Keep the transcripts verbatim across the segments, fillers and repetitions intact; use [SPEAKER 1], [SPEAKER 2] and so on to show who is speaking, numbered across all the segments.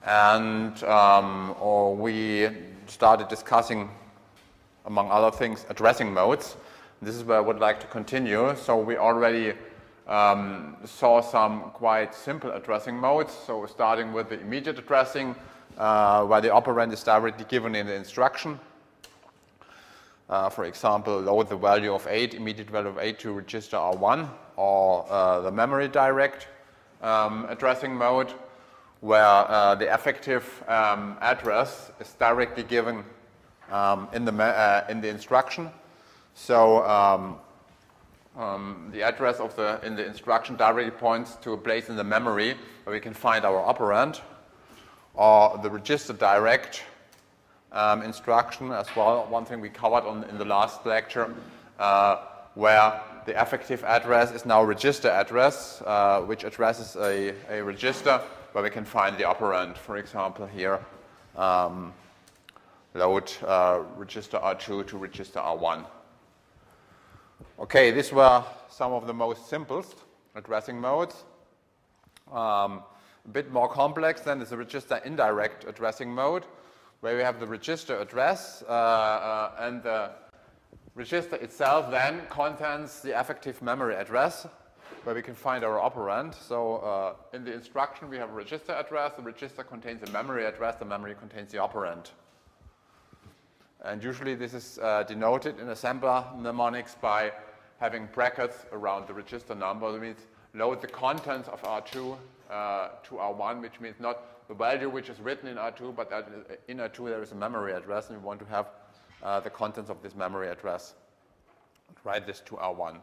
[SPEAKER 1] and um, or we started discussing, among other things, addressing modes. This is where I would like to continue. So we already um, saw some quite simple addressing modes. So starting with the immediate addressing, uh, where the operand is directly given in the instruction. Uh, for example, load the value of eight, immediate value of eight to register R one, or uh, the memory direct um, addressing mode, where uh, the effective um, address is directly given um, in the uh, in the instruction. So um, um, the address of the in the instruction directly points to a place in the memory where we can find our operand, or the register direct um, instruction as well. One thing we covered on in the last lecture, uh, where the effective address is now register address, uh, which addresses a, a register where we can find the operand. For example, here, um, load uh, register R two to register R one. Okay, these were some of the most simplest addressing modes. Um, a bit more complex then is the register indirect addressing mode, where we have the register address uh, uh, and the register itself then contains the effective memory address where we can find our operand. So uh, in the instruction we have a register address, the register contains a memory address, the memory contains the operand. And usually this is uh, denoted in assembler mnemonics by having brackets around the register number. That means load the contents of R two uh, to R one, which means not the value which is written in R two, but that in R two there is a memory address, and we want to have uh, the contents of this memory address. Write this to R one.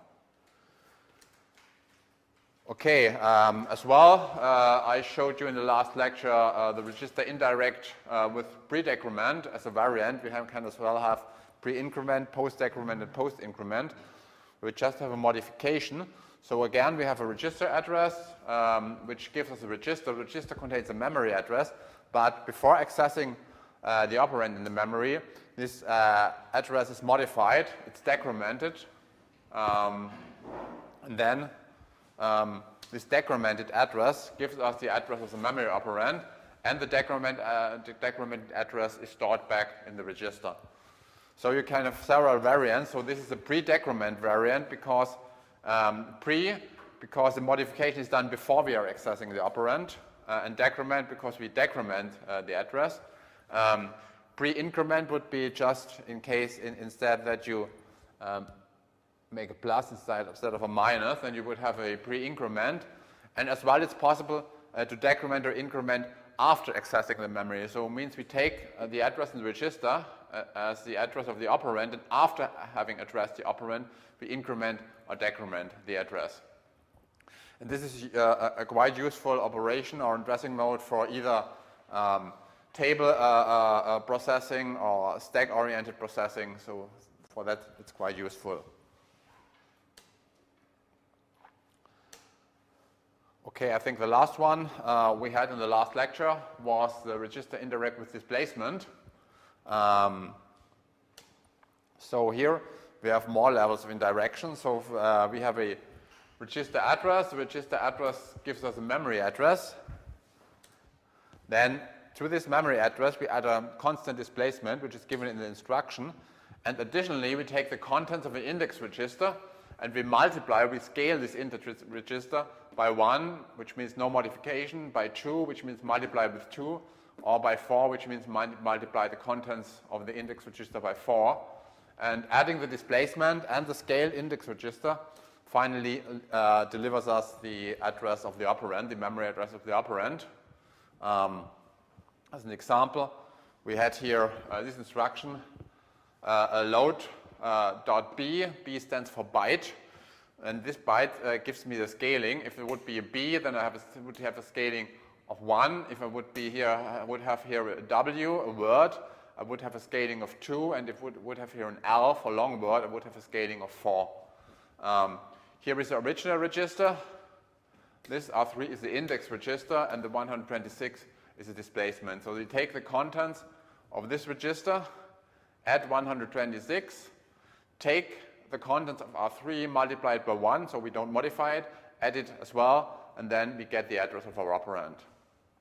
[SPEAKER 1] Okay, um, as well, uh, I showed you in the last lecture uh, the register indirect uh, with pre-decrement as a variant. We have, can as well have pre-increment, post-decrement, and post-increment. We just have a modification. So again, we have a register address, um, which gives us a register. The register contains a memory address, but before accessing uh, the operand in the memory, this uh, address is modified. It's decremented, um, and then Um, this decremented address gives us the address of the memory operand, and the, decrement, uh, the decremented address is stored back in the register. So you can have several variants. So this is a pre-decrement variant because um, pre, because the modification is done before we are accessing the operand, uh, and decrement because we decrement uh, the address. Um, pre-increment would be just in case in, instead that you um, make a plus instead, instead of a minus, then you would have a pre-increment. And as well, it's possible uh, to decrement or increment after accessing the memory. So it means we take uh, the address in the register uh, as the address of the operand, and after having addressed the operand, we increment or decrement the address. And this is uh, a, a quite useful operation or addressing mode for either um, table uh, uh, uh, processing or stack-oriented processing. So for that, it's quite useful. Okay, I think the last one uh, we had in the last lecture was the register indirect with displacement. Um, so here we have more levels of indirection. So uh, we have a register address. The register address gives us a memory address. Then to this memory address we add a constant displacement, which is given in the instruction. And additionally, we take the contents of an index register and we multiply, we scale this index register by one, which means no modification, by two, which means multiply with two, or by four, which means multiply the contents of the index register by four. And adding the displacement and the scale index register finally uh, delivers us the address of the operand, the memory address of the operand. Um, as an example, we had here uh, this instruction, uh, a load uh, dot b, b stands for byte, and this byte uh, gives me the scaling. If it would be a b, then I have a, would have a scaling of one. If I would be here, I would have here a w, a word, I would have a scaling of two, and if I would, would have here an L for long word, I would have a scaling of four. Um, here is the original register. This R three is the index register, and the one hundred twenty-six is the displacement. So we take the contents of this register, add one hundred twenty-six, take the contents of R three, multiply it by one, so we don't modify it, add it as well, and then we get the address of our operand.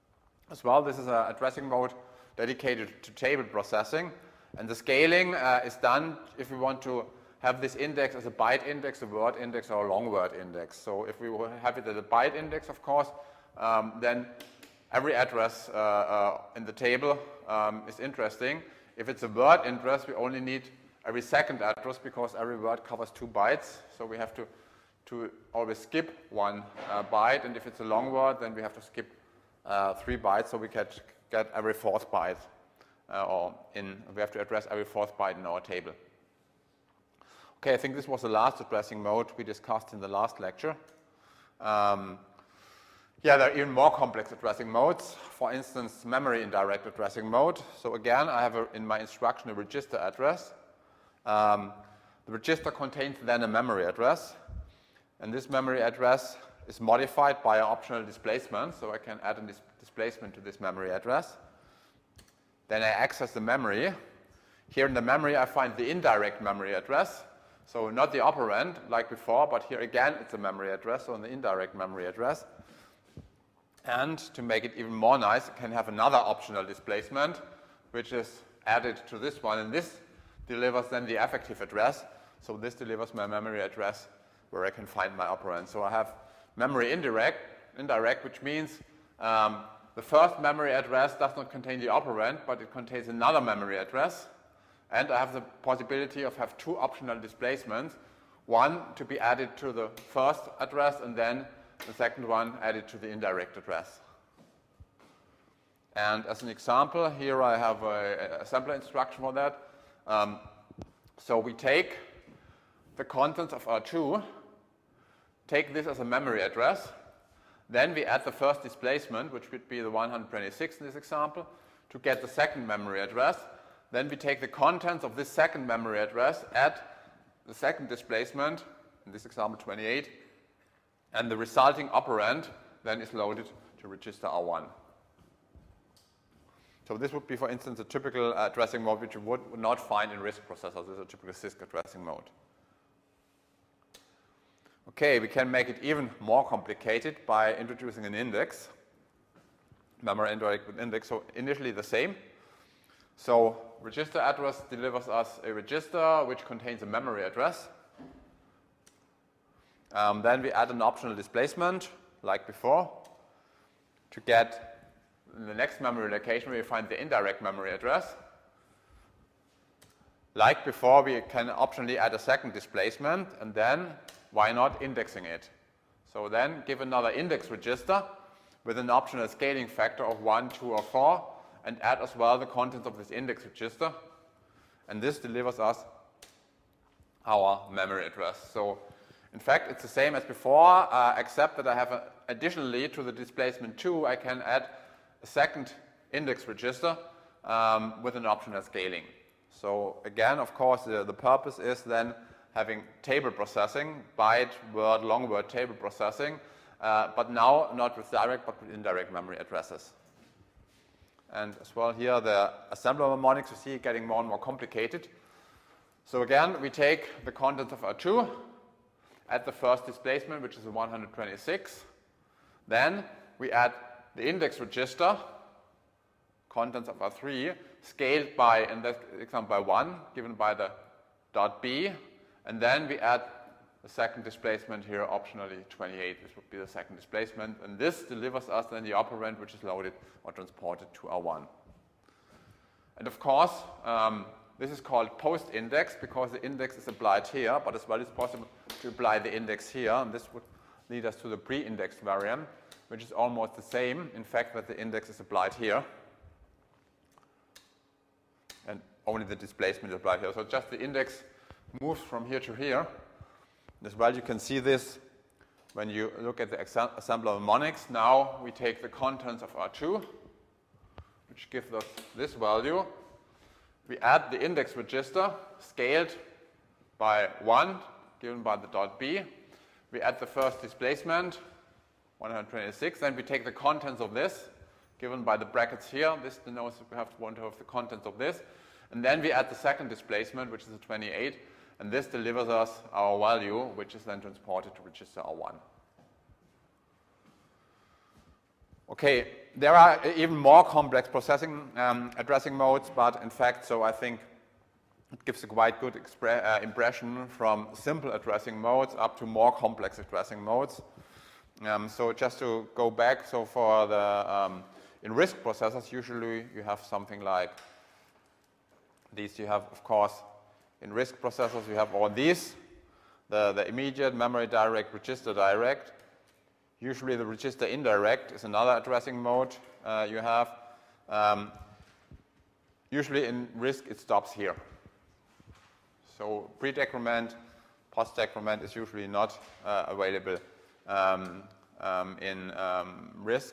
[SPEAKER 1] as well. This is an addressing mode dedicated to table processing. And the scaling uh, is done if we want to have this index as a byte index, a word index, or a long word index. So if we have it as a byte index, of course, um, then every address uh, uh, in the table um, is interesting. If it's a word address, we only need every second address because every word covers two bytes. So we have to, to always skip one uh, byte. And if it's a long word, then we have to skip uh, three bytes. So we get, get every fourth byte. Uh, or in, we have to address every fourth byte in our table. Okay, I think this was the last addressing mode we discussed in the last lecture. Um, yeah, there are even more complex addressing modes. For instance, memory indirect addressing mode. So again, I have a, in my instruction a register address. Um, the register contains then a memory address. And this memory address is modified by an optional displacement. So I can add a dis displacement to this memory address. Then I access the memory. Here in the memory, I find the indirect memory address. So not the operand like before, but here again, it's a memory address, so the indirect memory address. And to make it even more nice, I can have another optional displacement, which is added to this one. And this delivers then the effective address. So this delivers my memory address where I can find my operand. So I have memory indirect, indirect, which means um, the first memory address does not contain the operand, but it contains another memory address. And I have the possibility of have two optional displacements, one to be added to the first address and then the second one added to the indirect address. And as an example, here I have a, a assembler instruction for that. Um, so we take the contents of R two, take this as a memory address, then we add the first displacement, which would be the one hundred twenty-six in this example, to get the second memory address. Then we take the contents of this second memory address, add the second displacement, in this example twenty-eight, and the resulting operand then is loaded to register R one. So this would be, for instance, a typical addressing mode which you would not find in RISC processors. This is a typical CISC addressing mode. Okay, we can make it even more complicated by introducing an index, memory indirect with index. So initially the same. So register address delivers us a register which contains a memory address. Um, then we add an optional displacement, like before, to get in the next memory location we find the indirect memory address. Like before, we can optionally add a second displacement, and then why not indexing it? So then give another index register with an optional scaling factor of one, two, or four, and add as well the contents of this index register. And this delivers us our memory address. So in fact, it's the same as before, uh, except that I have a, additionally to the displacement two, I can add a second index register um, with an optional scaling. So again, of course, the, the purpose is then having table processing, byte, word, long word table processing, uh, but now not with direct but with indirect memory addresses. And as well here, the assembler mnemonics you see getting more and more complicated. So again, we take the contents of R two, add the first displacement, which is a one hundred twenty-six. Then we add the index register, contents of R three, scaled by, in that example, by one, given by the dot B. And then we add the second displacement here, optionally twenty-eight. This would be the second displacement. And this delivers us then the operand, which is loaded or transported to R one. And of course, um, this is called post-index because the index is applied here, but as well it's possible to apply the index here. And this would lead us to the pre-indexed variant, which is almost the same, in fact, that the index is applied here. And only the displacement is applied here. So just the index moves from here to here. As well, you can see this when you look at the assembler mnemonics. Now we take the contents of R two, which gives us this value. We add the index register, scaled by one, given by the dot B. We add the first displacement, one hundred twenty-six. Then we take the contents of this, given by the brackets here. This denotes that we have to want to have the contents of this. And then we add the second displacement, which is a twenty-eight. And this delivers us our value, which is then transported to register R one. Okay, there are even more complex processing um, addressing modes, but in fact, so I think it gives a quite good uh, impression from simple addressing modes up to more complex addressing modes. Um, so just to go back, so for the um, in RISC processors, usually you have something like these. You have, of course, in RISC processors, you have all these, the, the immediate, memory direct, register direct. Usually the register indirect is another addressing mode uh, you have. Um, usually in RISC, it stops here. So pre-decrement, post-decrement is usually not uh, available um, um, in um, RISC.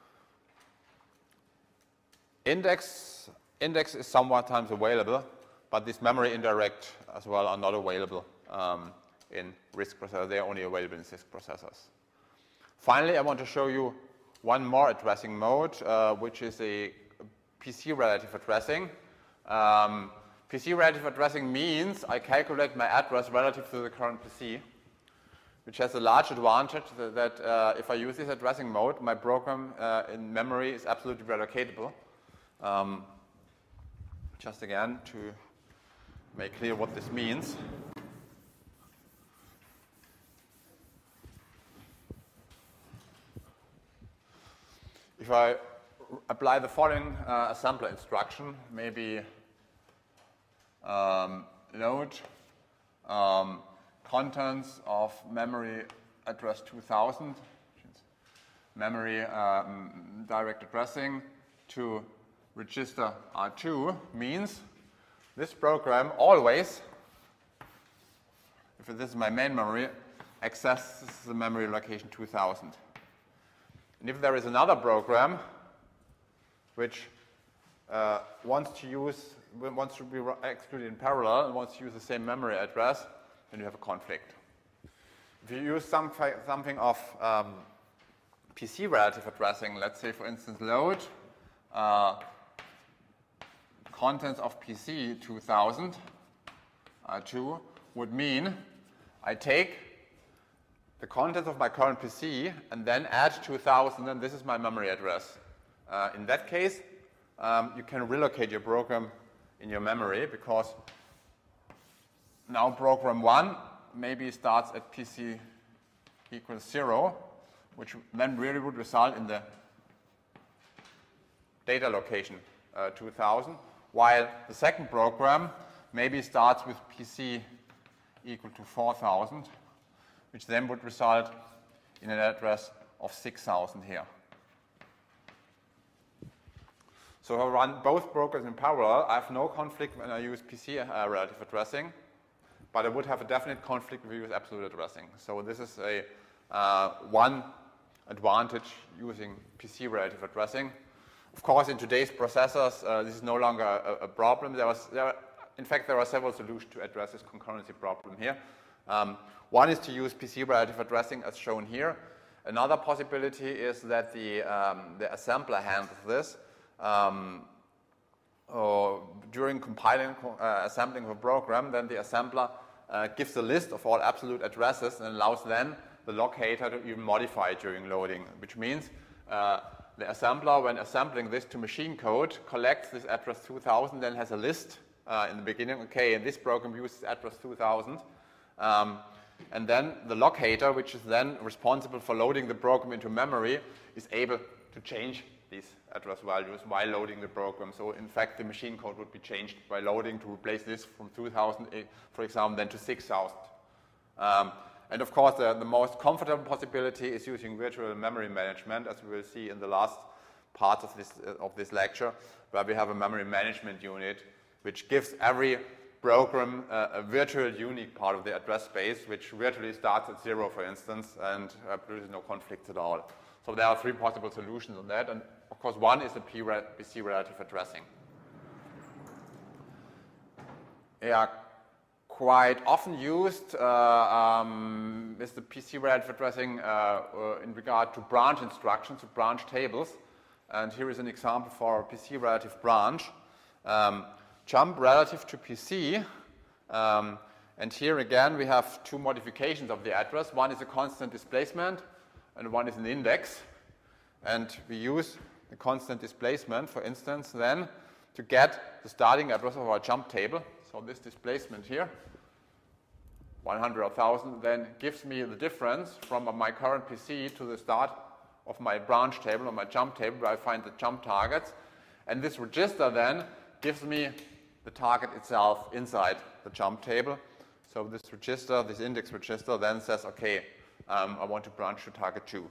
[SPEAKER 1] Index, index is sometimes available, but this memory indirect as well are not available um, in RISC processors. They are only available in CISC processors. Finally, I want to show you one more addressing mode, uh, which is a P C relative addressing. Um, P C relative addressing means I calculate my address relative to the current P C, which has a large advantage that, that uh, if I use this addressing mode, my program uh, in memory is absolutely relocatable. Um, just again to make clear what this means. If I apply the following uh, assembler instruction, maybe um, load um, contents of memory address two thousand, memory um, direct addressing to register R two, means this program always, if this is my main memory, accesses the memory location two thousand. And if there is another program which uh, wants to use, wants to be executed in parallel and wants to use the same memory address, then you have a conflict. If you use some, something of um, P C relative addressing, let's say for instance load uh, contents of P C two thousand, R two, would mean I take the contents of my current P C and then add two thousand, and this is my memory address. Uh, in that case, um, you can relocate your program in your memory, because now program one maybe starts at P C equals zero, which then really would result in the data location uh, two thousand, while the second program maybe starts with P C equal to four thousand, which then would result in an address of six thousand here. So if I run both programs in parallel, I have no conflict when I use P C uh, relative addressing, but I would have a definite conflict if I use absolute addressing. So this is a uh, one advantage using P C relative addressing. Of course, in today's processors, uh, this is no longer a, a problem. There was, there, in fact, there are several solutions to address this concurrency problem here. Um, one is to use P C relative addressing as shown here. Another possibility is that the, um, the assembler handles this. Um, or during compiling, uh, assembling of a program, then the assembler uh, gives a list of all absolute addresses and allows then the locator to even modify it during loading, which means uh, the assembler, when assembling this to machine code, collects this address two thousand, then has a list uh, in the beginning. Okay, and this program uses address two thousand. Um, and then the locator, which is then responsible for loading the program into memory, is able to change these address values while loading the program. So in fact, the machine code would be changed by loading to replace this from two thousand, for example, then to six thousand. Um, and of course, the, the most comfortable possibility is using virtual memory management, as we will see in the last part of this, uh, of this lecture, where we have a memory management unit, which gives every program uh, a virtual unique part of the address space, which virtually starts at zero, for instance, and uh, produces no conflicts at all. So there are three possible solutions on that, and of course one is the P C relative addressing. Yeah, quite often used uh, um, is the P C relative addressing uh, uh, in regard to branch instructions, to branch tables, and here is an example for a P C relative branch. Um, jump relative to P C, um, and here again we have two modifications of the address. One is a constant displacement, and one is an index. And we use the constant displacement, for instance, then to get the starting address of our jump table. So this displacement here, one hundred or one thousand, then gives me the difference from my current P C to the start of my branch table or my jump table where I find the jump targets. And this register then gives me the target itself inside the jump table. So this register, this index register, then says, okay, um, I want to branch to target two.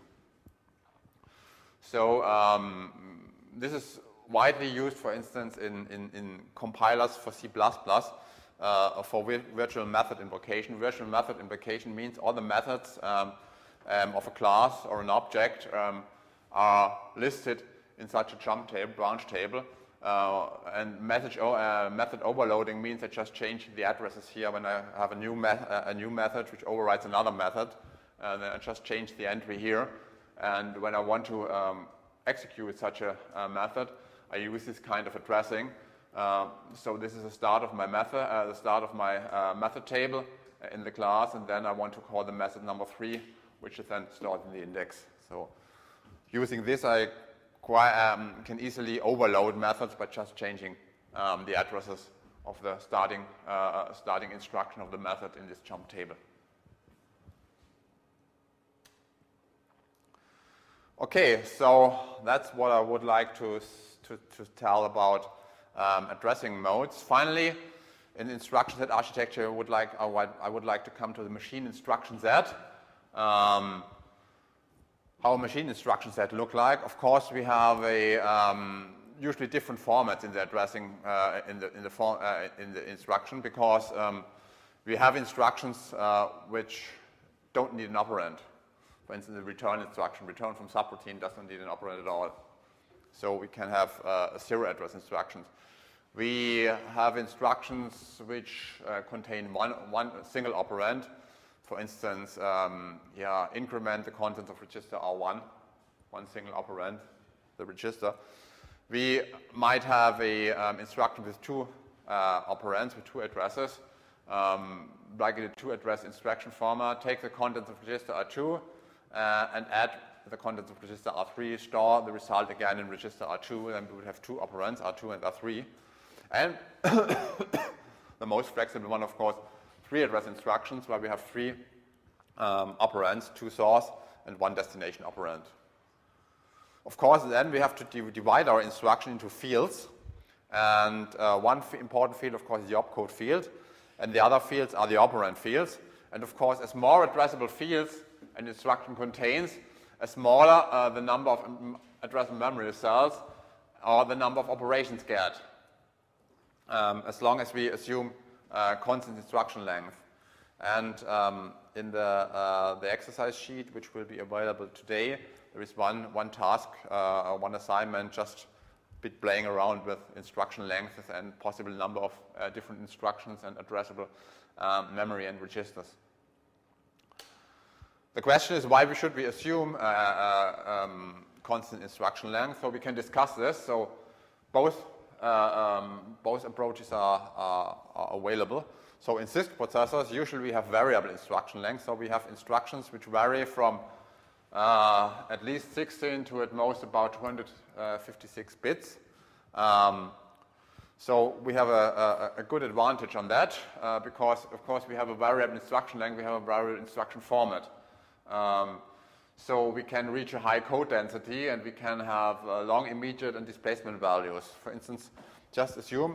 [SPEAKER 1] So um, this is widely used, for instance, in, in, in compilers for C plus plus uh, for vi virtual method invocation. Virtual method invocation means all the methods um, um, of a class or an object um, are listed in such a jump table, branch table. Uh, and message uh, method overloading means I just change the addresses here when I have a new, me uh, a new method which overrides another method. And then I just change the entry here. And when I want to um, execute such a, a method, I use this kind of addressing. Uh, so this is the start of my method, uh, the start of my uh, method table in the class, and then I want to call the method number three, which is then stored in the index. So using this, I quite, um, can easily overload methods by just changing um, the addresses of the starting, uh, starting instruction of the method in this jump table. Okay, so that's what I would like to, to, to tell about um, addressing modes. Finally, in instruction set architecture, I would like, I would like to come to the machine instruction set. Um, how a machine instruction set look like. Of course, we have a um, usually different formats in the addressing uh, in the in the form uh, in the instruction, because um, we have instructions uh, which don't need an operand. For instance, the return instruction, return from subroutine, doesn't need an operand at all. So we can have uh, zero address instructions. We have instructions which uh, contain one one single operand. For instance, um, yeah, increment the contents of register R one, one single operand, the register. We might have a um, instruction with two uh, operands, with two addresses, um, like in a two-address instruction format. Take the contents of register R two uh, and add the contents of register R three, store the result again in register R two, and we would have two operands, R two and R three. And the most flexible one, of course, three address instructions, where we have three um, operands, two source and one destination operand. Of course, then we have to div divide our instruction into fields. And uh, one important field, of course, is the opcode field. And the other fields are the operand fields. And of course, as more addressable fields an instruction contains, as smaller uh, the number of addressable memory cells or the number of operations get, um, as long as we assume uh, constant instruction length. And um, in the, uh, the exercise sheet, which will be available today, there is one, one task, uh, one assignment, just a bit playing around with instruction lengths and possible number of uh, different instructions and addressable um, memory and registers. The question is, why should we assume uh, uh, um, constant instruction length? So we can discuss this. So both, uh, um, both approaches are, are, are available. So in CISC processors, usually we have variable instruction length. So we have instructions which vary from uh, at least sixteen to at most about two hundred fifty-six bits. Um, so we have a, a, a good advantage on that uh, because, of course, we have a variable instruction length, we have a variable instruction format. Um, so we can reach a high code density and we can have uh, long immediate and displacement values. For instance, just assume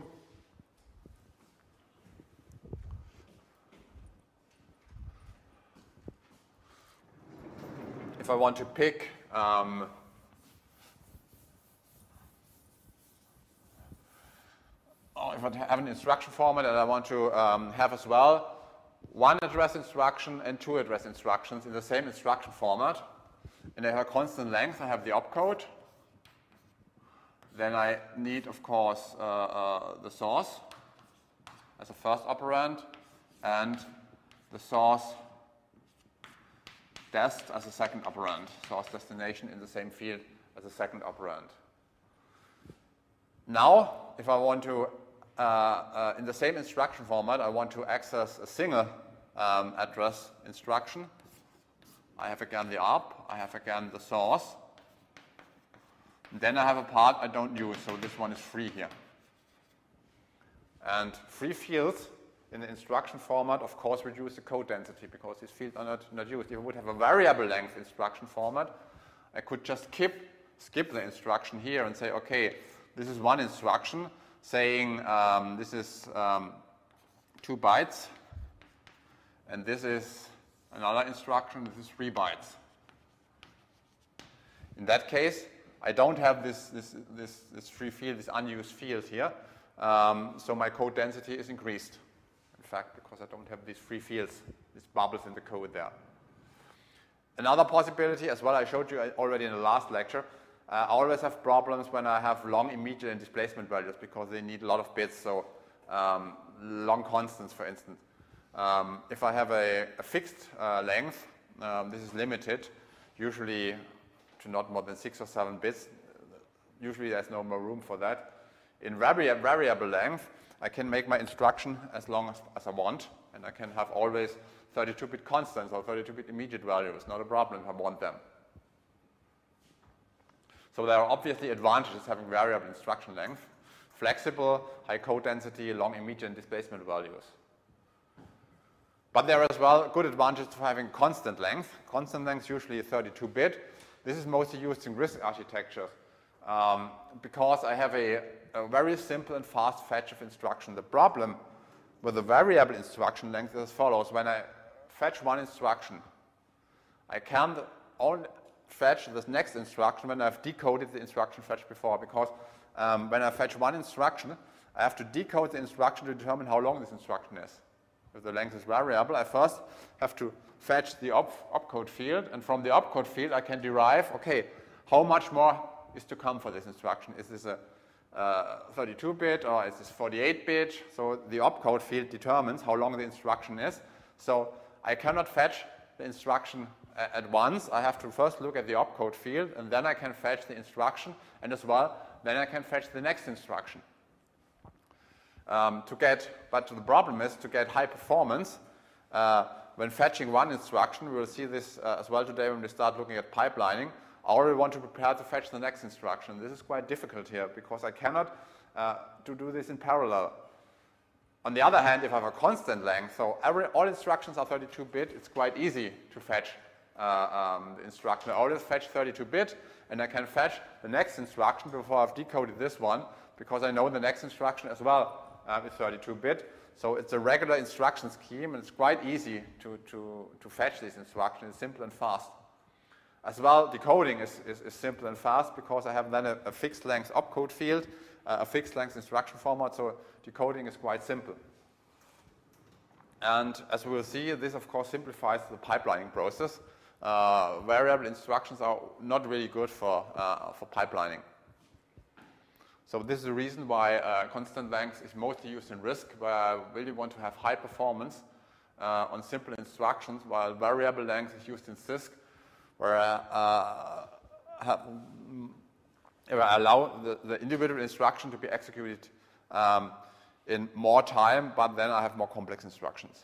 [SPEAKER 1] if I want to pick um, oh, if I have an instruction format and I want to um, have as well one address instruction and two address instructions in the same instruction format, and they have a constant length, I have the opcode. Then I need, of course, uh, uh, the source as a first operand and the source dest as a second operand, source destination in the same field as a second operand. Now, if I want to, uh, uh, in the same instruction format, I want to access a single um, address instruction. I have again the up, I have again the source. Then I have a part I don't use, so this one is free here. And free fields in the instruction format, of course, reduce the code density because these fields are not, not used. If I would have a variable length instruction format, I could just skip, skip the instruction here and say, okay, this is one instruction saying um, this is um, two bytes, and this is another instruction, this is three bytes. In that case, I don't have this, this, this, this free field, this unused field here, um, so my code density is increased. In fact, because I don't have these free fields, these bubbles in the code there. Another possibility as well, I showed you already in the last lecture, uh, I always have problems when I have long immediate and displacement values because they need a lot of bits, so um, long constants, for instance. Um, if I have a, a fixed uh, length, um, this is limited, usually to not more than six or seven bits. Usually there's no more room for that. In vari variable length, I can make my instruction as long as, as I want, and I can have always thirty-two bit constants or thirty-two bit immediate values. Not a problem if I want them. So there are obviously advantages having variable instruction length, flexible, high code density, long immediate and displacement values. But there are as well good advantages to having constant length. Constant length is usually thirty-two bit. This is mostly used in RISC architectures um, because I have a, a very simple and fast fetch of instruction. The problem with the variable instruction length is as follows. When I fetch one instruction, I can only fetch this next instruction when I've decoded the instruction fetched before, because um, when I fetch one instruction, I have to decode the instruction to determine how long this instruction is. If the length is variable, I first have to fetch the op opcode field, and from the opcode field I can derive, okay, how much more is to come for this instruction? Is this a thirty-two bit or is this forty-eight bit? So the opcode field determines how long the instruction is. So I cannot fetch the instruction at once. I have to first look at the opcode field, and then I can fetch the instruction, and as well, then I can fetch the next instruction. Um, to get, but the problem is to get high performance uh, when fetching one instruction. We will see this uh, as well today when we start looking at pipelining. I already want to prepare to fetch the next instruction. This is quite difficult here because I cannot uh, to do this in parallel. On the other hand, if I have a constant length, so every, all instructions are thirty-two bit, it's quite easy to fetch uh, um, the instruction. I always fetch thirty-two bit, and I can fetch the next instruction before I've decoded this one, because I know the next instruction as well uh, is thirty-two bit. So it's a regular instruction scheme, and it's quite easy to, to, to fetch these instructions. It's simple and fast. As well, decoding is, is, is simple and fast because I have then a, a fixed length opcode field, uh, a fixed length instruction format, so decoding is quite simple. And as we will see, this of course simplifies the pipelining process. Uh, variable instructions are not really good for, uh, for pipelining. So this is the reason why uh, constant length is mostly used in RISC, where I really want to have high performance uh, on simple instructions, while variable length is used in CISC, where I, uh, have, where I allow the, the individual instruction to be executed um, in more time, but then I have more complex instructions.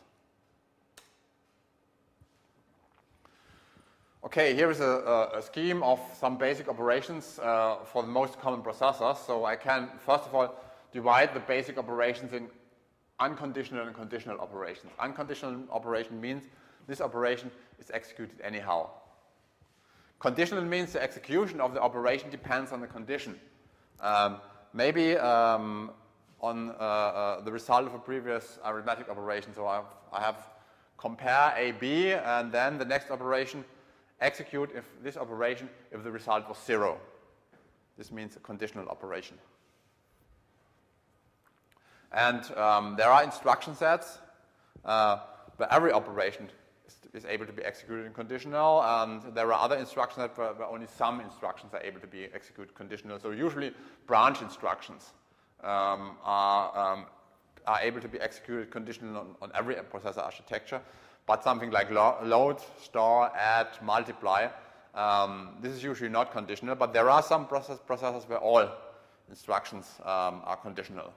[SPEAKER 1] Okay, here is a, a, a scheme of some basic operations uh, for the most common processors. So I can, first of all, divide the basic operations in unconditional and conditional operations. Unconditional operation means this operation is executed anyhow. Conditional means the execution of the operation depends on the condition. Um, maybe um, on uh, uh, the result of a previous arithmetic operation. So I have, I have compare A, B, and then the next operation execute if this operation if the result was zero. This means a conditional operation. And um, there are instruction sets uh, where every operation is, is able to be executed in conditional, and there are other instruction sets where, where only some instructions are able to be executed conditional. So usually branch instructions um, are, um, are able to be executed conditional on, on every processor architecture. But something like lo load, store, add, multiply, um, this is usually not conditional, but there are some process processors where all instructions um, are conditional.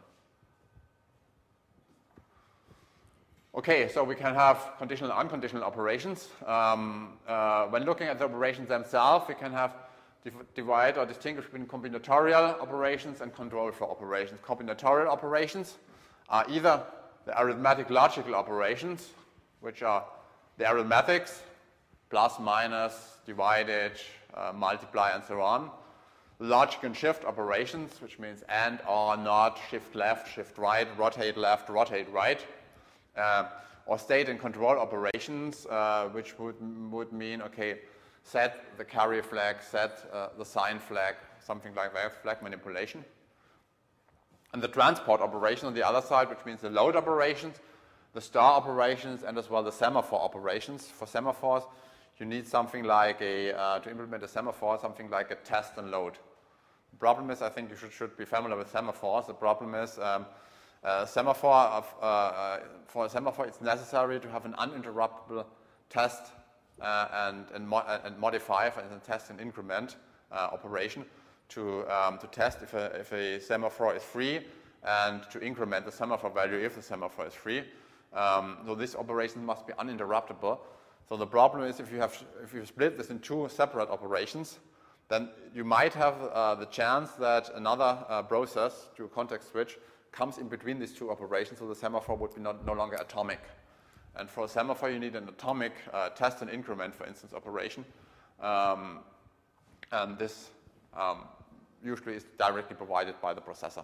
[SPEAKER 1] Okay, so we can have conditional and unconditional operations. Um, uh, when looking at the operations themselves, we can have divide or distinguish between combinatorial operations and control flow operations. Combinatorial operations are either the arithmetic logical operations, which are the arithmetics, plus, minus, divided, uh, multiply, and so on. Logic and shift operations, which means and, or, not, shift left, shift right, rotate left, rotate right. Uh, or state and control operations, uh, which would, would mean, okay, set the carry flag, set uh, the sign flag, something like that, flag manipulation. And the transport operation on the other side, which means the load operations, the star operations, and as well the semaphore operations. For semaphores, you need something like a, uh, to implement a semaphore, something like a test and load. The problem is, I think you should, should be familiar with semaphores. The problem is, um, uh, semaphore of, uh, uh, for a semaphore, it's necessary to have an uninterruptible test uh, and, and, mo and modify, for instance, test and increment uh, operation to, um, to test if a, if a semaphore is free and to increment the semaphore value if the semaphore is free. Um, so this operation must be uninterruptible. So the problem is if you have if you split this in two separate operations, then you might have uh, the chance that another uh, process, to a context switch, comes in between these two operations, so the semaphore would be not, no longer atomic. And for a semaphore, you need an atomic uh, test and increment, for instance, operation. Um, and this um, usually is directly provided by the processor.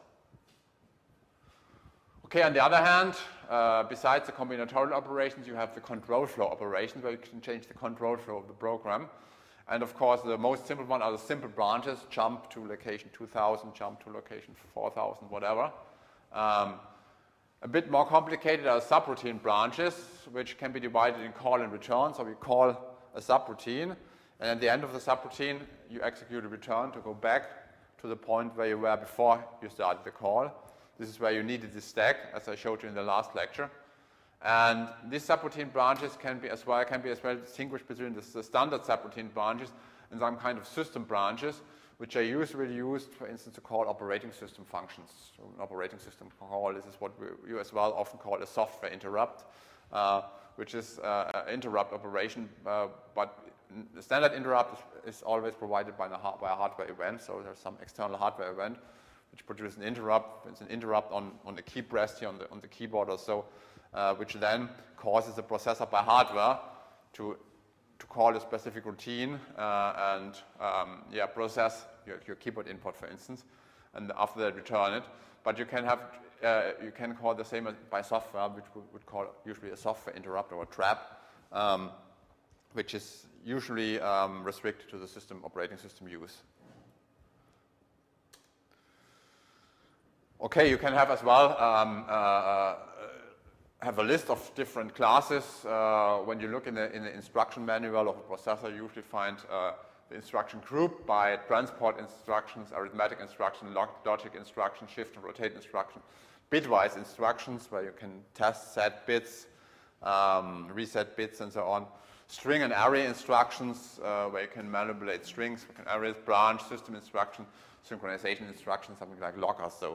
[SPEAKER 1] Okay, on the other hand, uh, besides the combinatorial operations, you have the control flow operations, where you can change the control flow of the program. And of course, the most simple one are the simple branches, jump to location two thousand, jump to location four thousand, whatever. Um, a bit more complicated are subroutine branches, which can be divided in call and return. So we call a subroutine, and at the end of the subroutine, you execute a return to go back to the point where you were before you started the call. This is where you needed the stack, as I showed you in the last lecture. And these subroutine branches can be as well can be as well distinguished between the, the standard subroutine branches and some kind of system branches, which are usually used, for instance, to call operating system functions. So an operating system call, this is what we, you as well often call a software interrupt, uh, which is uh, an interrupt operation, uh, but the standard interrupt is, is always provided by, the hard, by a hardware event, so there's some external hardware event which produces an interrupt. It's an interrupt on, on the key press here on the, on the keyboard or so, uh, which then causes the processor by hardware to, to call a specific routine uh, and um, yeah, process your, your keyboard input, for instance, and after that return it. But you can have, uh, you can call the same by software, which we would call usually a software interrupt or a trap, um, which is usually um, restricted to the system operating system use. Okay, you can have as well um, uh, uh, have a list of different classes. Uh, when you look in the, in the instruction manual of a processor, you usually find uh, the instruction group by transport instructions, arithmetic instruction, log logic instruction, shift and rotate instruction, bitwise instructions where you can test set bits, um, reset bits, and so on. String and array instructions uh, where you can manipulate strings, arrays, branch, system instruction, synchronization instructions, something like log or so.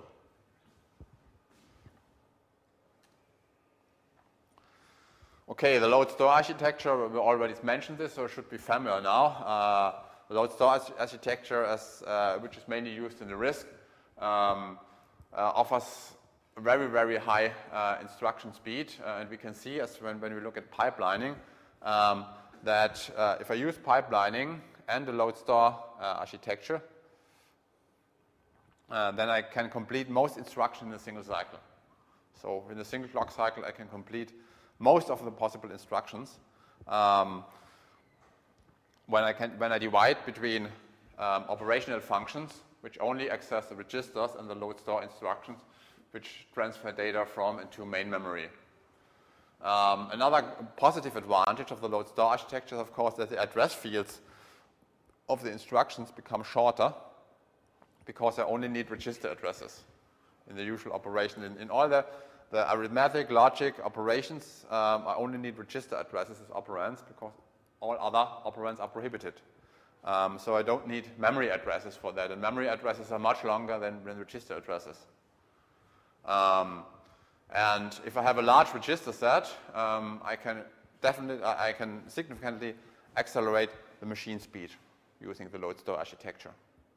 [SPEAKER 1] Okay, the load store architecture, we already mentioned this, so it should be familiar now. Uh, the load store architecture, as, uh, which is mainly used in the RISC, um, uh, offers very, very high uh, instruction speed. Uh, and we can see, as when, when we look at pipelining, um, that uh, if I use pipelining and the load store uh, architecture, uh, then I can complete most instructions in a single cycle. So in a single clock cycle, I can complete most of the possible instructions. Um, when, I can, when I divide between um, operational functions, which only access the registers, and the load store instructions, which transfer data from and to main memory. Um, another positive advantage of the load store architecture is, of course, that the address fields of the instructions become shorter because I only need register addresses in the usual operation. In, in all the The arithmetic, logic, operations, um, I only need register addresses as operands because all other operands are prohibited. Um, so I don't need memory addresses for that, and memory addresses are much longer than, than register addresses. Um, and if I have a large register set, um, I can definitely, I can significantly accelerate the machine speed. using the load store architecture.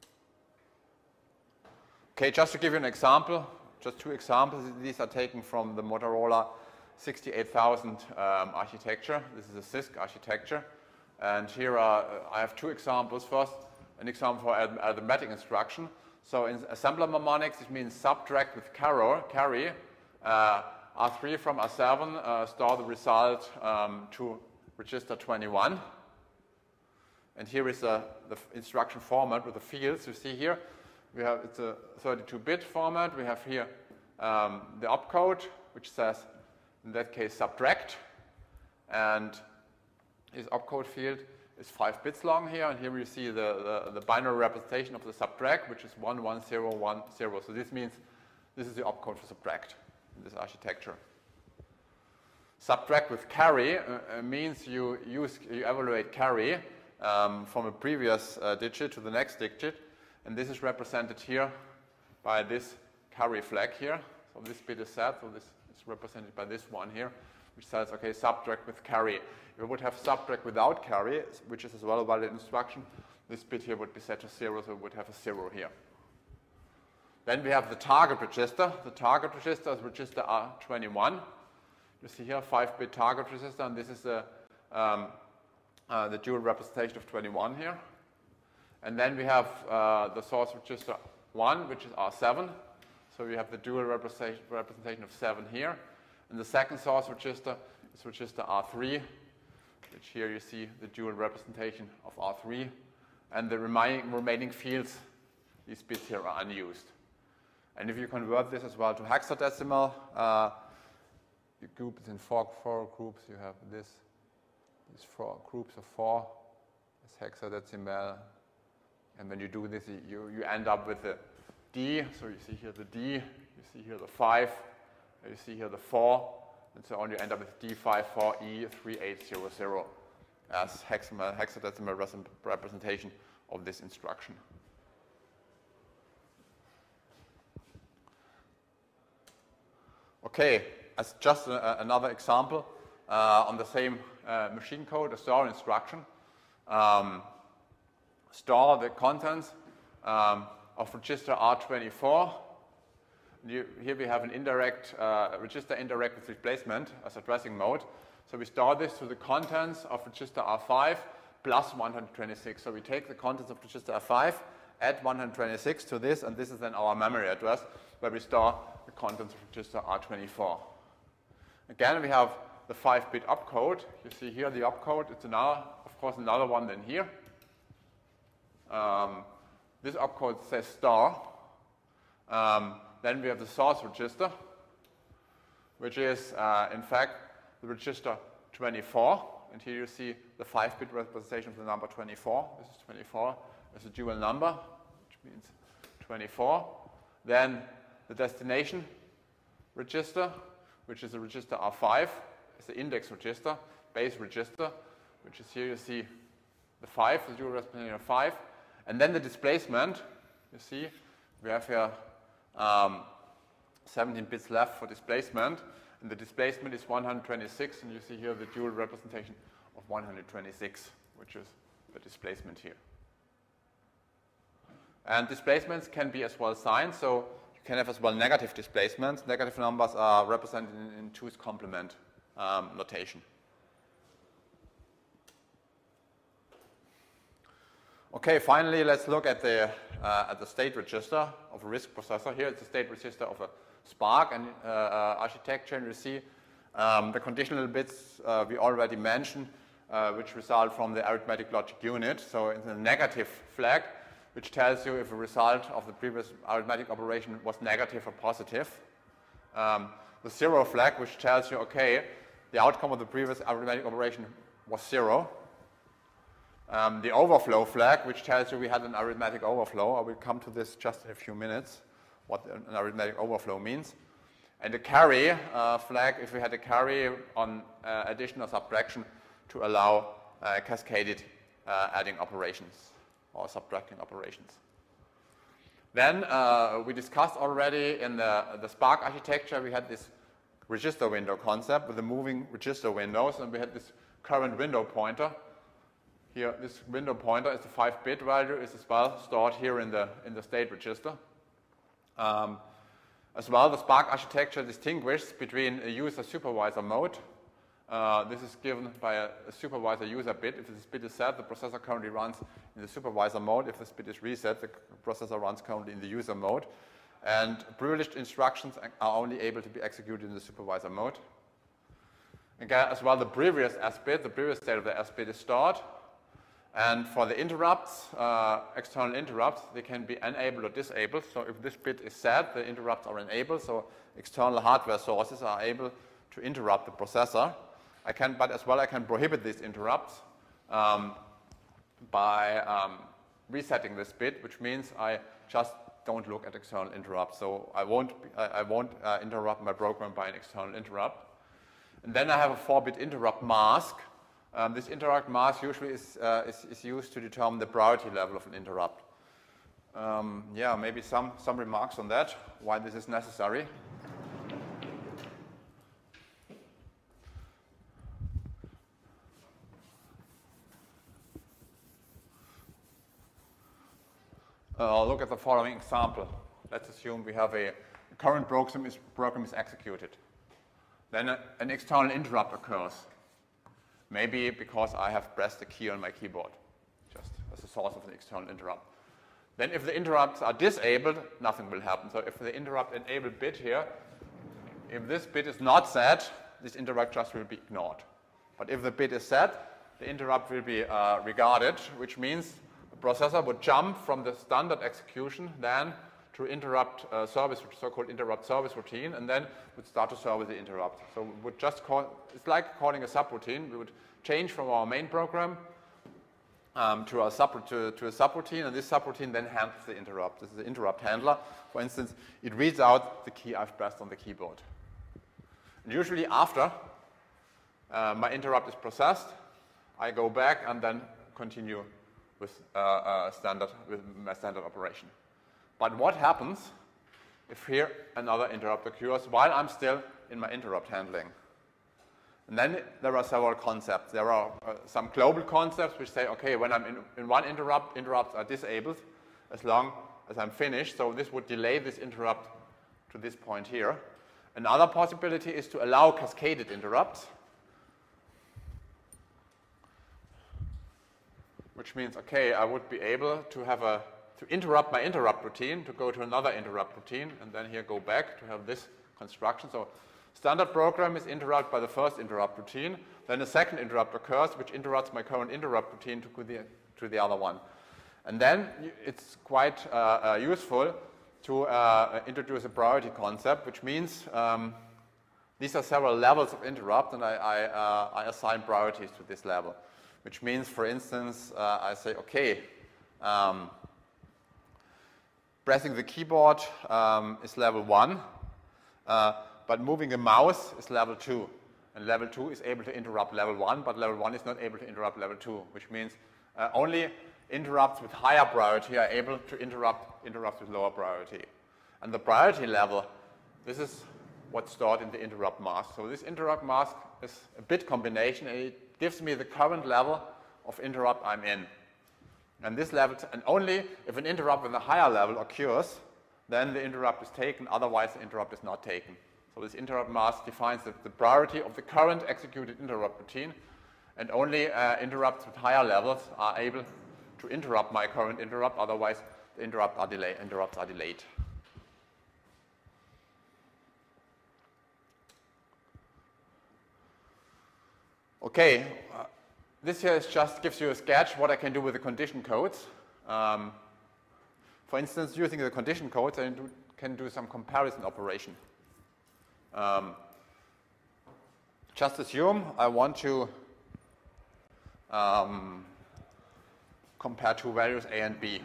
[SPEAKER 1] Okay, just to give you an example, just two examples. These are taken from the Motorola sixty-eight thousand um, architecture. This is a C I S C architecture. And here are, uh, I have two examples. First, an example for arithmetic instruction. So in assembler mnemonics, it means subtract with carry, carry uh, R three from R seven, uh, store the result um, to register twenty-one. And here is uh, the instruction format with the fields. You see here, we have, it's a thirty-two bit format. We have here um, the opcode, which says, in that case, subtract. And this opcode field is five bits long here. And here you see the, the, the binary representation of the subtract, which is one one zero one zero. So this means this is the opcode for subtract in this architecture. Subtract with carry uh, means you use, you evaluate carry um, from a previous uh, digit to the next digit. And this is represented here by this carry flag here. So this bit is set, so this is represented by this one here, which says, okay, subtract with carry. If we would have subtract without carry, which is as well a valid instruction, this bit here would be set to zero, so we would have a zero here. Then we have the target register. The target register is register R twenty-one. You see here five bit target register, and this is the, um, uh, the dual representation of twenty-one here. And then we have uh, the source register one, which is R seven. So we have the dual representation, representation of seven here. And the second source register is register R three, which here you see the dual representation of R three. And the remaining, remaining fields, these bits here are unused. And if you convert this as well to hexadecimal, uh, you group it in four, four groups. You have this, these four groups of four as hexadecimal. And when you do this, you, you end up with the D. So you see here the D, you see here the five, you see here the four, and so on. You end up with D five four E three eight zero zero as hexadecimal, hexadecimal representation of this instruction. Okay, as just a, another example uh, on the same uh, machine code, a store instruction. Um, store the contents um, of register R twenty-four. You, here we have an indirect, uh, register indirect with replacement as addressing mode. So we store this to the contents of register R five plus one hundred twenty-six. So we take the contents of register R five, add one hundred twenty-six to this, and this is then our memory address where we store the contents of register R twenty-four. Again, we have the five bit opcode. You see here the opcode. It's another, of course, another one than here. Um, this opcode says star. Um, then we have the source register, which is, uh, in fact, the register twenty-four. And here you see the five bit representation of the number twenty-four. This is twenty-four as a dual number, which means twenty-four. Then the destination register, which is a register R five. It's the index register, base register, which is here you see the five, the dual representation of five. And then the displacement, you see, we have here um, seventeen bits left for displacement, and the displacement is one hundred twenty-six, and you see here the dual representation of one hundred twenty-six, which is the displacement here. And displacements can be as well signed, so you can have as well negative displacements. Negative numbers are represented in, in two's complement um, notation. Okay, finally, let's look at the, uh, at the state register of a RISC processor. Here it's the state register of a SPARC and, uh, uh, architecture, and you see um, the conditional bits uh, we already mentioned, uh, which result from the arithmetic logic unit. So it's a negative flag, which tells you if a result of the previous arithmetic operation was negative or positive. Um, the zero flag, which tells you, okay, the outcome of the previous arithmetic operation was zero. Um, the overflow flag, which tells you we had an arithmetic overflow. I will come to this just in a few minutes, what an arithmetic overflow means. And the carry uh, flag, if we had a carry on uh, addition or subtraction to allow uh, cascaded uh, adding operations or subtracting operations. Then uh, we discussed already in the, the SPARC architecture, we had this register window concept with the moving register windows, and we had this current window pointer. here, this window pointer is the five bit value, is as well stored here in the, in the state register. Um, as well, the Spark architecture distinguishes between a user-supervisor mode. Uh, this is given by a, a supervisor user bit. If this bit is set, the processor currently runs in the supervisor mode. If this bit is reset, the processor runs currently in the user mode. And privileged instructions are only able to be executed in the supervisor mode. Again, as well, the previous S bit, the previous state of the S bit is stored. And for the interrupts, uh, external interrupts, they can be enabled or disabled. So if this bit is set, the interrupts are enabled. So external hardware sources are able to interrupt the processor. I can, but as well, I can prohibit these interrupts um, by um, resetting this bit, which means I just don't look at external interrupts. So I won't, I, I won't uh, interrupt my program by an external interrupt. And then I have a four bit interrupt mask. Um, this interrupt mask usually is, uh, is, is used to determine the priority level of an interrupt. Um, yeah, maybe some, some remarks on that, why this is necessary. Uh, look at the following example. Let's assume we have a, a current program is, program is executed. Then a, an external interrupt occurs. Maybe because I have pressed a key on my keyboard, just as a source of an external interrupt. Then if the interrupts are disabled, nothing will happen. So if the interrupt enable bit here, if this bit is not set, this interrupt just will be ignored. But if the bit is set, the interrupt will be uh, regarded, which means the processor would jump from the standard execution then to interrupt uh, service, so-called interrupt service routine, and then would start to serve the interrupt. So we would just call, it's like calling a subroutine. We would change from our main program um, to, a sub, to, to a subroutine, and this subroutine then handles the interrupt. This is the interrupt handler. For instance, it reads out the key I've pressed on the keyboard. And usually after uh, my interrupt is processed, I go back and then continue with, uh, uh, standard, with my standard operation. But what happens if here another interrupt occurs while I'm still in my interrupt handling? And then there are several concepts. There are uh, some global concepts which say, okay, when I'm in, in one interrupt, interrupts are disabled as long as I'm finished. So this would delay this interrupt to this point here. Another possibility is to allow cascaded interrupts, which means, okay, I would be able to have a to interrupt my interrupt routine, to go to another interrupt routine, and then here go back to have this construction. So standard program is interrupted by the first interrupt routine. Then a second interrupt occurs, which interrupts my current interrupt routine to the, to the other one. And then it's quite uh, uh, useful to uh, introduce a priority concept, which means um, these are several levels of interrupt, and I, I, uh, I assign priorities to this level. Which means, for instance, uh, I say, okay, um, pressing the keyboard um, is level one, uh, but moving a mouse is level two. And level two is able to interrupt level one, but level one is not able to interrupt level two, which means uh, only interrupts with higher priority are able to interrupt interrupts with lower priority. And the priority level, this is what's stored in the interrupt mask. So this interrupt mask is a bit combination, and it gives me the current level of interrupt I'm in. And this level, and only if an interrupt with a higher level occurs, then the interrupt is taken, otherwise the interrupt is not taken. So this interrupt mask defines the, the priority of the current executed interrupt routine, and only uh, interrupts with higher levels are able to interrupt my current interrupt, otherwise the interrupt are delay, interrupts are delayed. Okay, uh, this here is just gives you a sketch what I can do with the condition codes. Um, for instance, using the condition codes, I do, can do some comparison operation. Um, just assume I want to um, compare two values A and B.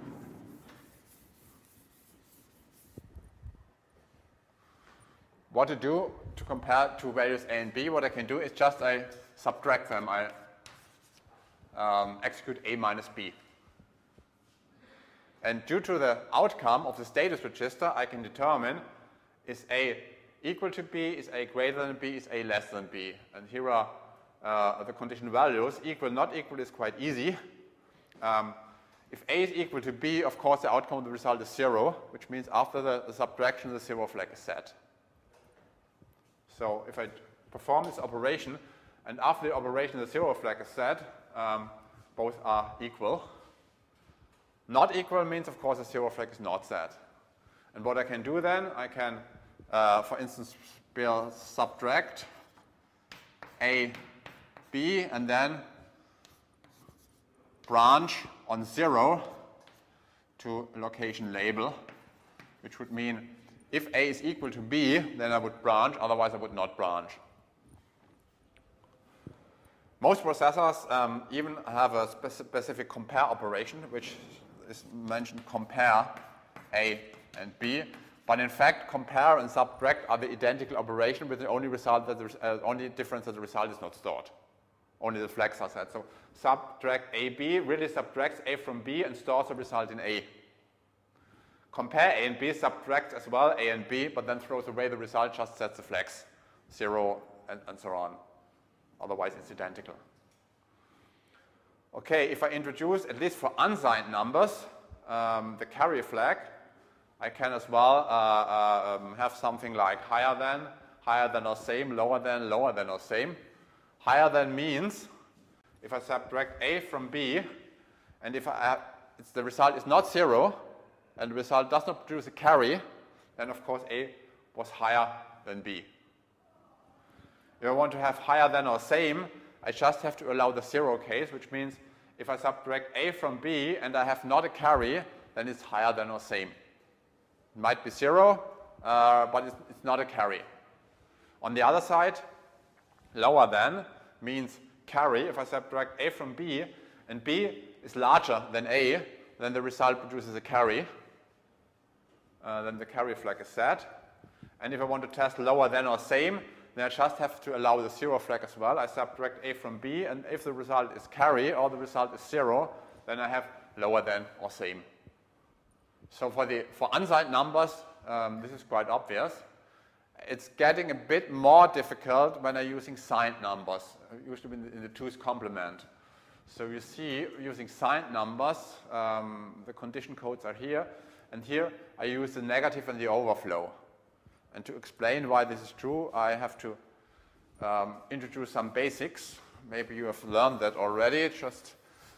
[SPEAKER 1] What to do to compare two values A and B? What I can do is just I subtract them. I um, execute A minus B. And due to the outcome of the status register, I can determine is A equal to B, is A greater than B, is A less than B. And here are uh, the condition values. Equal, not equal is quite easy. Um, if A is equal to B, of course the outcome of the result is zero, which means after the, the subtraction the zero flag is set. So if I perform this operation, and after the operation the zero flag is set, um, both are equal. Not equal means, of course, the zero flag is not set. And what I can do then, I can, uh, for instance, subtract A, B, and then branch on zero to a location label, which would mean if A is equal to B, then I would branch, otherwise I would not branch. Most processors um, even have a speci specific compare operation, which is mentioned compare A and B. But in fact, compare and subtract are the identical operation with the only result that the uh, only difference that the result is not stored. Only the flags are set. So subtract A B really subtracts A from B and stores the result in A. Compare A and B subtracts as well A and B, but then throws away the result, just sets the flags, zero and, and so on. Otherwise, it's identical. Okay, if I introduce, at least for unsigned numbers, um, the carry flag, I can as well uh, uh, um, have something like higher than, higher than or same, lower than, lower than or same. Higher than means if I subtract A from B, and if I have, it's, the result is not zero, and the result does not produce a carry, then of course A was higher than B. If I want to have higher than or same, I just have to allow the zero case, which means if I subtract A from B and I have not a carry, then it's higher than or same. It might be zero, uh, but it's, it's not a carry. On the other side, lower than means carry. If I subtract A from B and B is larger than A, then the result produces a carry. Uh, then the carry flag is set. And if I want to test lower than or same, then I just have to allow the zero flag as well. I subtract A from B, and if the result is carry or the result is zero, then I have lower than or same. So for the for unsigned numbers, um, this is quite obvious. It's getting a bit more difficult when I'm using signed numbers, usually in the, in the two's complement. So you see, using signed numbers, um, the condition codes are here, and here I use the negative and the overflow. And to explain why this is true, I have to um, introduce some basics. Maybe you have learned that already, just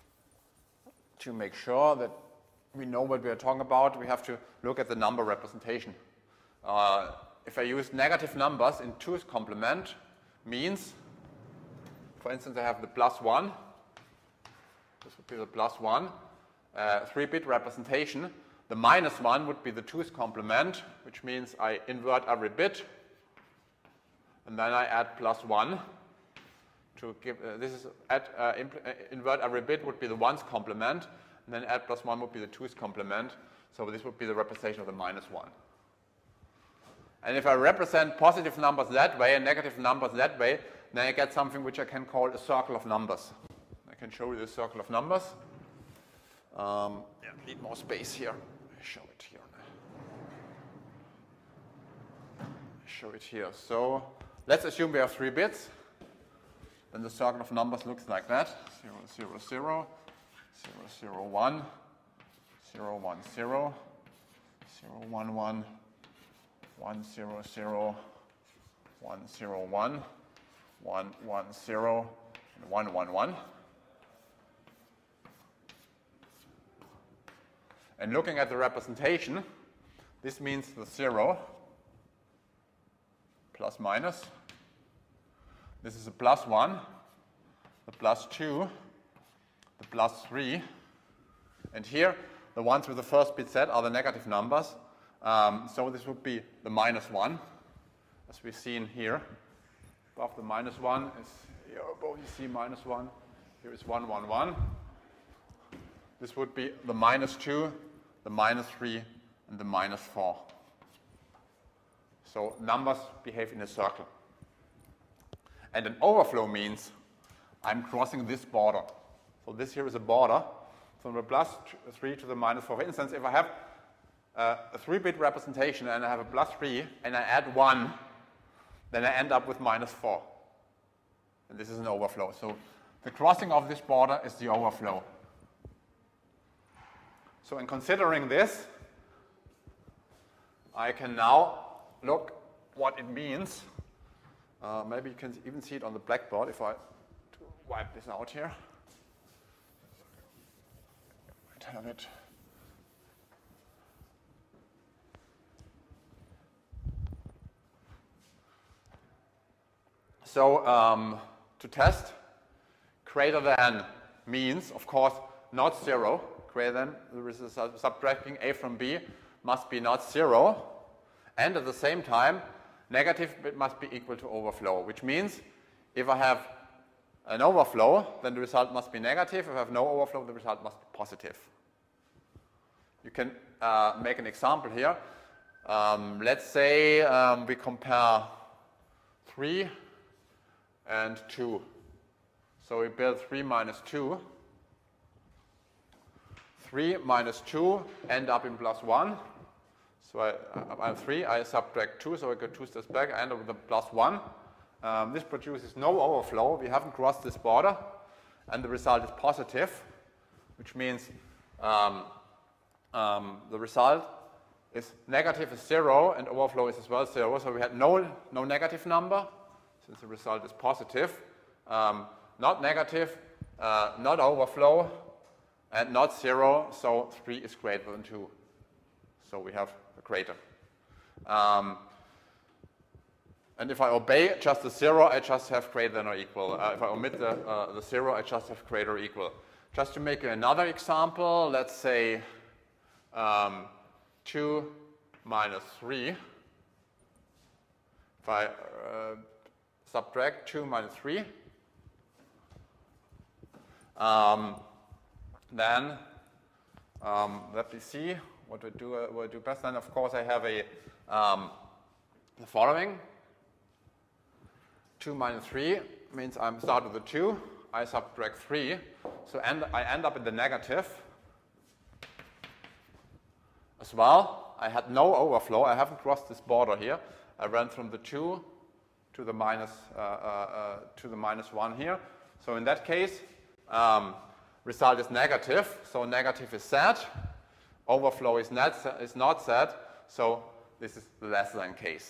[SPEAKER 1] to make sure that we know what we are talking about, we have to look at the number representation. Uh, if I use negative numbers in two's complement, means, for instance, I have the plus one, this would be the plus one, uh, three-bit representation. The minus one would be the two's complement, which means I invert every bit, and then I add plus one to give, uh, this is, add, uh, uh, invert every bit would be the one's complement, and then add plus one would be the two's complement, so this would be the representation of the minus one. And if I represent positive numbers that way and negative numbers that way, then I get something which I can call a circle of numbers. I can show you the circle of numbers. Um, yeah, need more space here. I show it here. I show it here. So let's assume we have three bits. Then the circle of numbers looks like that: zero, zero, zero, zero, zero, one, zero, one, zero, zero, one, one, one, zero, zero, one, zero, one, one, one, zero, and one, one, one. And looking at the representation, this means the zero, plus minus. This is a plus one, the plus two, the plus three. And here, the ones with the first bit set are the negative numbers. Um, so this would be the minus one, as we've seen here. Above the minus one is, here above you see minus one. Here is one, one, one. This would be the minus two, the minus three, and the minus four. So numbers behave in a circle. And an overflow means I'm crossing this border. So this here is a border from the plus three to the minus four. For instance, if I have uh, a three-bit representation and I have a plus three and I add one, then I end up with minus four. and this is an overflow. So the crossing of this border is the overflow. So in considering this, I can now look what it means. Uh, maybe you can even see it on the blackboard if I wipe this out here. I have it. So um, to test, greater than means, of course, not zero. Greater than, there is a subtracting a from b must be not zero. And at the same time, negative bit must be equal to overflow, which means if I have an overflow, then the result must be negative. If I have no overflow, the result must be positive. You can uh, make an example here. Um, let's say um, we compare three and two. So we build three minus two. three minus two end up in plus one. So I, I have three, I subtract two, so I go two steps back, I end up with a plus one. Um, this produces no overflow. We haven't crossed this border, and the result is positive, which means um, um, the result is negative is zero, and overflow is as well zero. So we had no, no negative number, since the result is positive. Um, not negative, uh, not overflow, and not zero, so three is greater than two. So we have a greater. Um, and if I obey just the zero, I just have greater than or equal. Uh, if I omit the, uh, the zero, I just have greater or equal. Just to make another example, let's say um, two minus three. If I uh, subtract two minus three, um, then um, let me see what we do, uh, what we do best. Then, of course, I have a um, the following. two minus three means I start with a two. I subtract three. So end, I end up in the negative as well. I had no overflow. I haven't crossed this border here. I ran from the two to the minus, uh, uh, uh, to the minus one here. So in that case, um, result is negative. So negative is set. Overflow is not, is not set. So this is the less than case.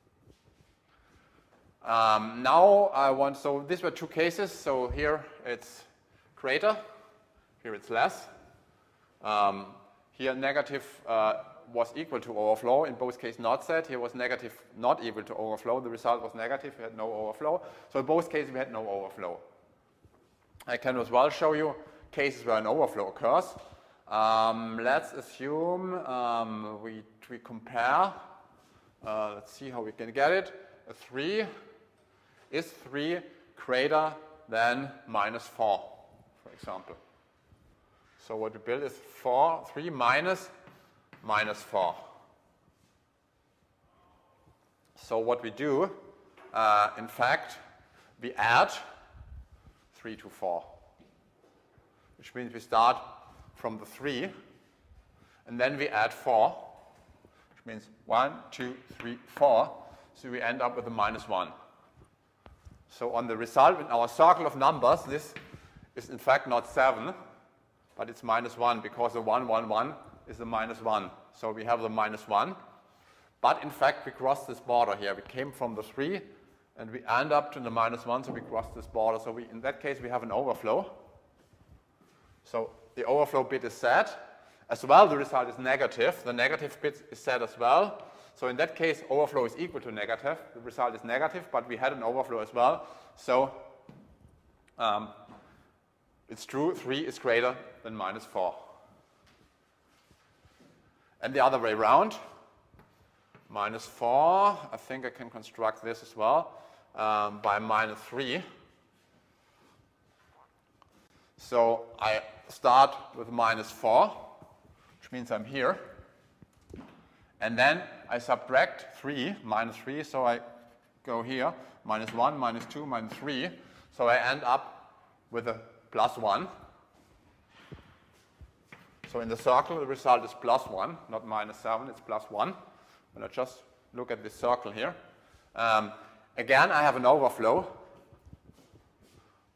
[SPEAKER 1] Um, now I want, so these were two cases. So here it's greater, here it's less. Um, here negative uh, was equal to overflow, in both cases not set. Here was negative not equal to overflow. The result was negative, we had no overflow. So in both cases we had no overflow. I can as well show you cases where an overflow occurs. Um, let's assume um, we, we compare, uh, let's see how we can get it. A three is three greater than minus four, for example. So what we build is four, three minus minus four. So what we do, uh, in fact, we add three to four, which means we start from the three, and then we add four, which means one, two, three, four. So we end up with a minus one. So on the result, in our circle of numbers, this is in fact not seven, but it's minus one, because the one, one, one is the minus one. So we have the minus one. But in fact, we crossed this border here. We came from the three, and we end up to the minus one, so we crossed this border. So we, in that case, we have an overflow. So the overflow bit is set. As well, the result is negative. The negative bit is set as well. So in that case, overflow is equal to negative. The result is negative, but we had an overflow as well. So um, it's true, three is greater than minus four. And the other way around, minus four, I think I can construct this as well, um, by minus three. So I start with minus four, which means I'm here. And then I subtract three, minus three, so I go here, minus one, minus two, minus three. So I end up with a plus one. So in the circle, the result is plus one, not minus seven, it's plus one. And I just look at this circle here. Um, again, I have an overflow.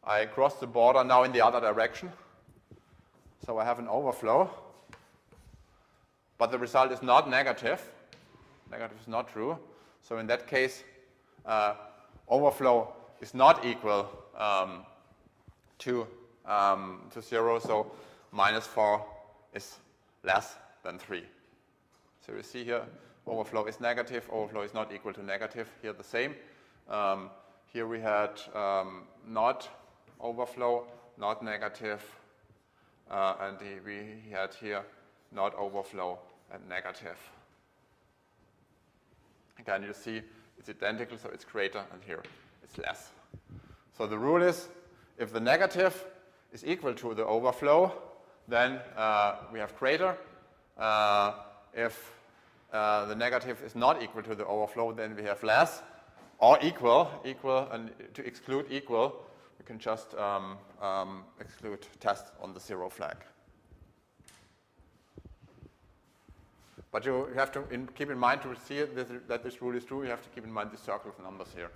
[SPEAKER 1] I cross the border now in the other direction. So I have an overflow. But the result is not negative. Negative is not true. So in that case, uh, overflow is not equal um, to, um, to zero. So minus four is less than three. So you see here, overflow is negative. Overflow is not equal to negative. Here the same. Um, here we had um, not overflow, not negative, uh, and the, we had here not overflow and negative. Again, you see it's identical, so it's greater, and here it's less. So the rule is, if the negative is equal to the overflow, then uh, we have greater. Uh, if uh, the negative is not equal to the overflow, then we have less. Or equal, equal, and to exclude equal, we can just um, um, exclude test on the zero flag. But you have to in, keep in mind, to see this, that this rule is true, you have to keep in mind the circle of numbers here.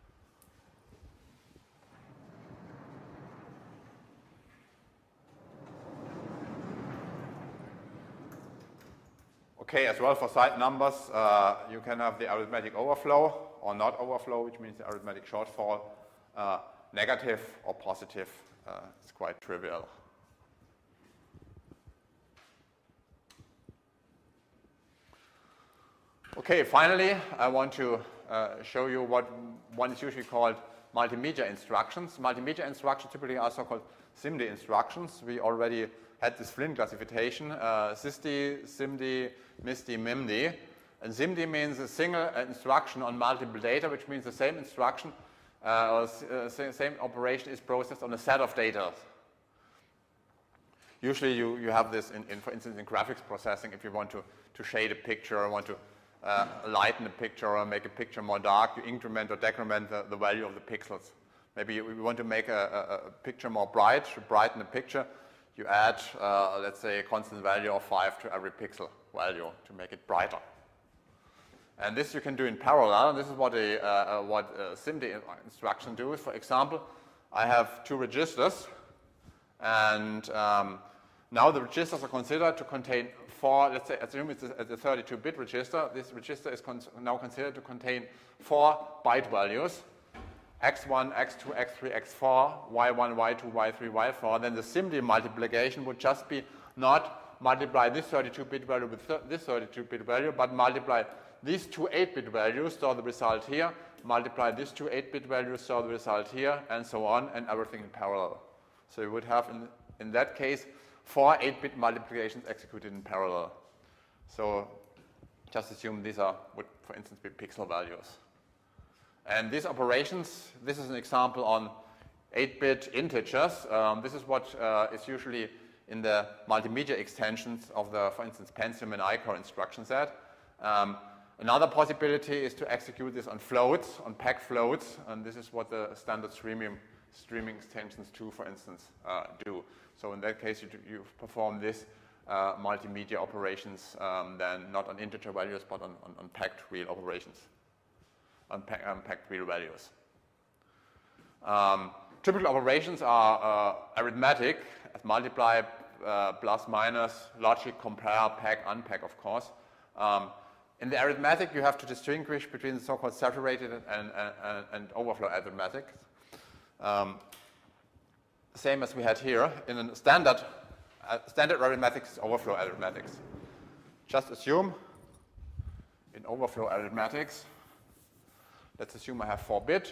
[SPEAKER 1] Okay, as well for side numbers, uh, you can have the arithmetic overflow or not overflow, which means the arithmetic shortfall, uh, negative or positive. Uh, it's quite trivial. Okay, finally, I want to uh, show you what one is usually called multimedia instructions. Multimedia instructions typically are so-called SIMD instructions. We already had this Flynn classification, uh, SISD, SIMD, MISD, MIMD. And SIMD means a single instruction on multiple data, which means the same instruction uh, or uh, same operation is processed on a set of data. Usually you, you have this, in, in, for instance, in graphics processing, if you want to, to shade a picture or want to uh, lighten a picture or make a picture more dark, you increment or decrement the, the value of the pixels. Maybe you, you want to make a, a, a picture more bright, to brighten the picture, you add, uh, let's say, a constant value of five to every pixel value to make it brighter. And this you can do in parallel. This is what a uh, what a SIMD instruction do. For example, I have two registers, and um, now the registers are considered to contain four. Let's say, assume it's a thirty-two bit register. This register is con now considered to contain four byte values: x one, x two, x three, x four, y one, y two, y three, y four. Then the SIMD multiplication would just be not multiply this thirty-two bit value with th this thirty-two bit value, but multiply these two eight bit values, store the result here, multiply these two eight bit values, store the result here, and so on, and everything in parallel. So you would have, in, in that case, four eight bit multiplications executed in parallel. So just assume these are, would, for instance, be pixel values. And these operations, this is an example on eight bit integers. Um, this is what uh, is usually in the multimedia extensions of the, for instance, Pentium and I core instruction set. Um, Another possibility is to execute this on floats, on packed floats, and this is what the standard streaming, streaming extensions two, for instance, uh, do. So in that case, you, do, you perform this uh, multimedia operations um, then not on integer values, but on, on, on packed real operations, on pack, um, packed real values. Um, typical operations are uh, arithmetic, as multiply, uh, plus, minus, logic, compare, pack, unpack, of course. Um, In the arithmetic, you have to distinguish between the so-called saturated and, and, and overflow arithmetic. Um, same as we had here. In a standard, uh, standard arithmetics is overflow arithmetics. Just assume in overflow arithmetics, let's assume I have four bit.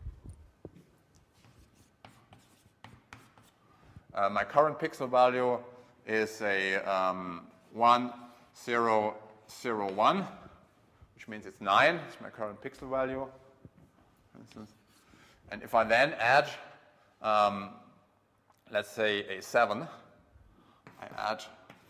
[SPEAKER 1] Uh, my current pixel value is a um, one, zero, zero, one, which means it's nine. It's my current pixel value, for instance. And if I then add, um, let's say, a seven, I add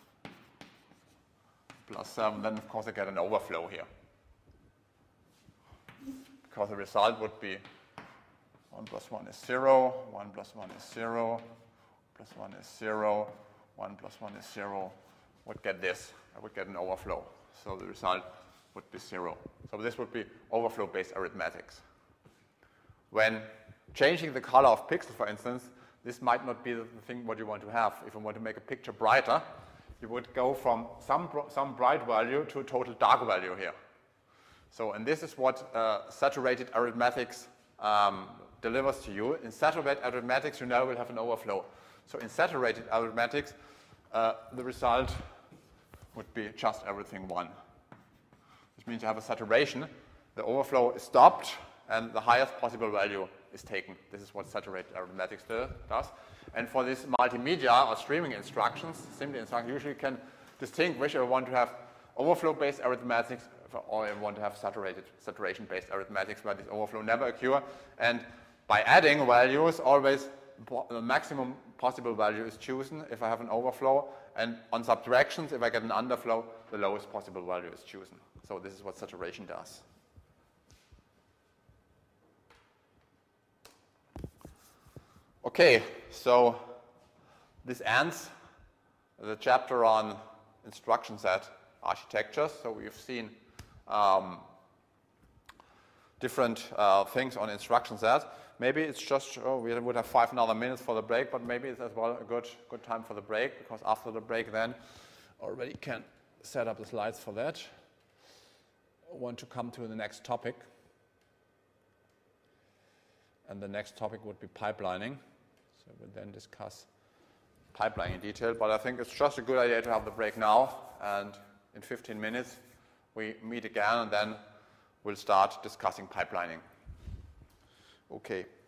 [SPEAKER 1] plus seven, then of course I get an overflow here. Because the result would be one plus one is zero, one plus one is zero, plus one is zero, one plus one is zero, would get this. I would get an overflow. So the result would be zero. So this would be overflow-based arithmetics. When changing the color of pixel, for instance, this might not be the thing what you want to have. If you want to make a picture brighter, you would go from some, some bright value to a total dark value here. So, and this is what uh, saturated arithmetics um, delivers to you. In saturated arithmetics, you now will have an overflow. So in saturated arithmetics, uh, the result would be just everything one. This means you have a saturation, the overflow is stopped, and the highest possible value is taken. This is what saturated arithmetics does. And for this multimedia or streaming instructions, simply instructions, usually you can distinguish if you want to have overflow-based arithmetics or you want to have saturated, saturation-based arithmetics where this overflow never occur. And by adding values, always the maximum possible value is chosen if I have an overflow. And on subtractions, if I get an underflow, the lowest possible value is chosen. So this is what saturation does. Okay, so this ends the chapter on instruction set architectures. So we've seen um, different uh, things on instruction sets. Maybe it's just, oh, we would have five another minutes for the break, but maybe it's as well a good, good time for the break, because after the break then already can set up the slides for that. I want to come to the next topic. And the next topic would be pipelining. So we'll then discuss pipelining in detail, but I think it's just a good idea to have the break now, and in fifteen minutes we meet again, and then we'll start discussing pipelining. Okay.